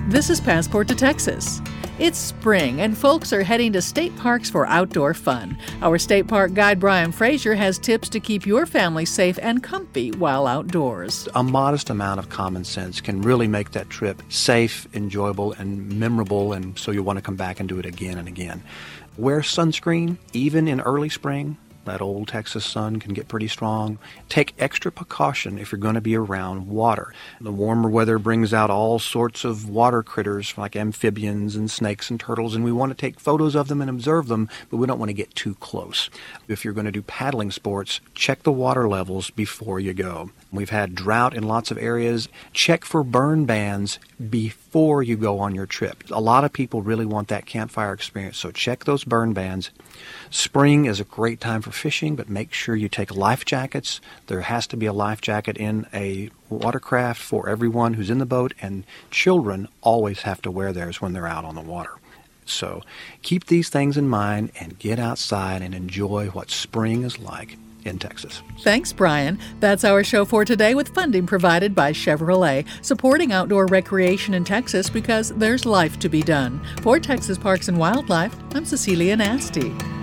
This is Passport to Texas. It's spring, and folks are heading to state parks for outdoor fun. Our state park guide, Brian Frazier, has tips to keep your family safe and comfy while outdoors. A modest amount of common sense can really make that trip safe, enjoyable, and memorable, and so you'll want to come back and do it again and again. Wear sunscreen, even in early spring. That old Texas sun can get pretty strong. Take extra precaution if you're going to be around water. The warmer weather brings out all sorts of water critters like amphibians and snakes and turtles, and we want to take photos of them and observe them, but we don't want to get too close. If you're going to do paddling sports, check the water levels before you go. We've had drought in lots of areas. Check for burn bans before you go on your trip. A lot of people really want that campfire experience, so check those burn bans. Spring is a great time for fishing, but make sure you take life jackets. There has to be a life jacket in a watercraft for everyone who's in the boat, and children always have to wear theirs when they're out on the water. So keep these things in mind and get outside and enjoy what spring is like in Texas. Thanks, Brian. That's our show for today, with funding provided by Chevrolet, supporting outdoor recreation in Texas because there's life to be done. For Texas Parks and Wildlife, I'm Cecilia Nasty.